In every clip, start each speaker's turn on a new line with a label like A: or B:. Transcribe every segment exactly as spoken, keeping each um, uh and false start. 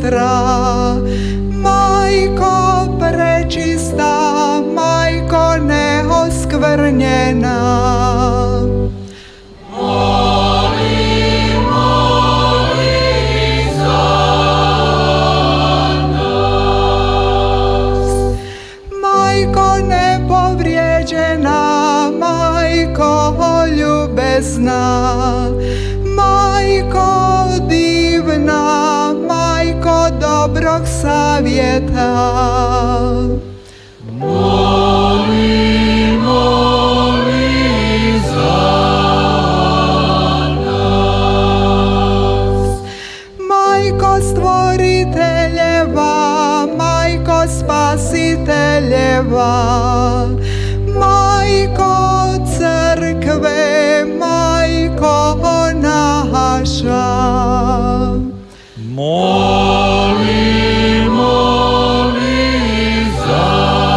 A: vjetra. Majko prečista, majko neoskvrnjena,
B: moli, moli za nas.
A: majko nepovrijeđena, majko ljubezna, majko divna, majko dobrog savjeta.
B: Moli, moli za nas.
A: Majko stvoriteljeva, majko spasiteljeva, majko crkve, majko naša.
B: Moli, moli za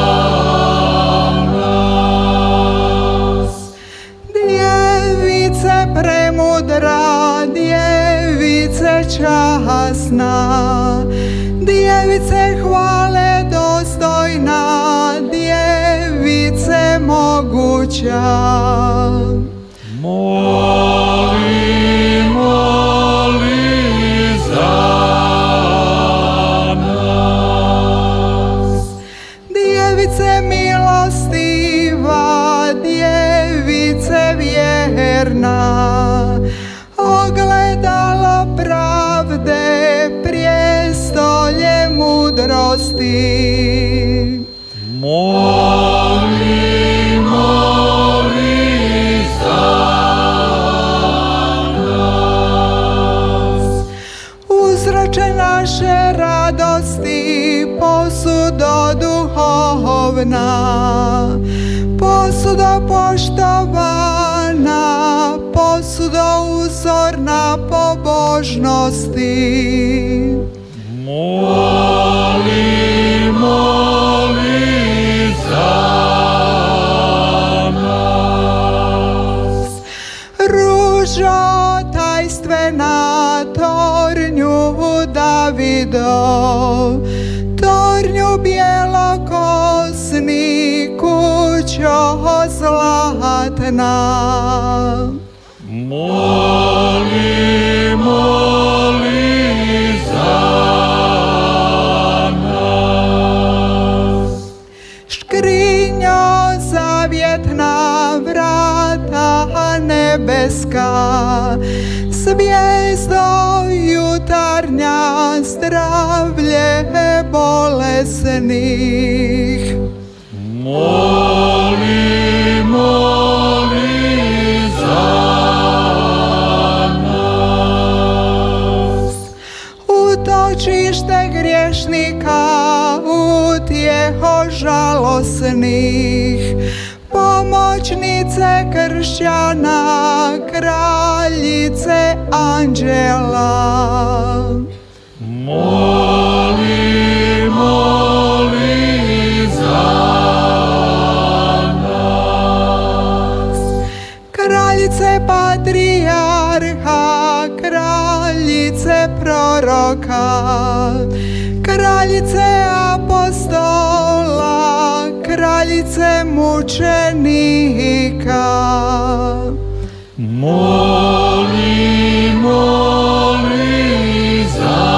B: nas.
A: Djevice premudra, djevice časna, djevice hvale dostojna, djevice moguća.
B: Moli, moli za nas.
A: Djevice milostiva, djevice vjerna, ogledalo pravde, prijestolje mudrosti.
B: Moli, moli za nas.
A: Uzroče naše radosti, posudo duhovna, posudo poštovana, posudo uzorna pobožnosti.
B: Moli, moli za nas.
A: Ružo tajstvena, tornju Davidov, tornju bjelokosni, kućo zlatna.
B: Moli, moli za nas.
A: Škrinjo zavjetna, vrata nebeska, zvijezdo jutarnja, zdravlje bolesnih.
B: Moli, moli za nas.
A: Utočište griješnika, utjeho žalosnih, pomoćnice kršćana, kraljice anđela.
B: Moli, moli za nas.
A: Kraljice patrijarha, kraljice proroka, kraljice apostola, kraljice mučenika.
B: Moli, moli za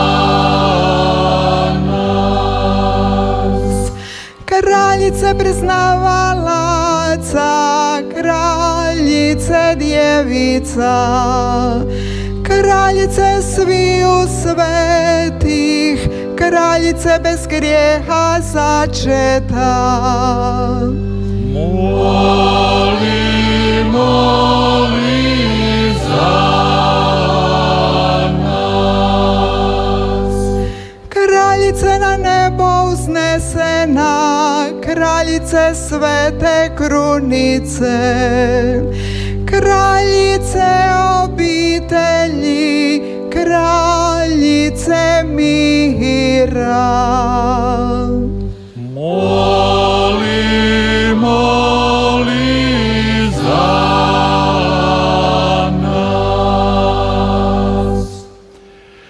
B: nas.
A: Kraljice priznavalaca, kraljice djevica, kraljice sviju svetih, kraljice bez grijeha začeta.
B: Moli, moli za nas.
A: Kraljice na nebo uznesena, kraljice svete krunice, kraljice obi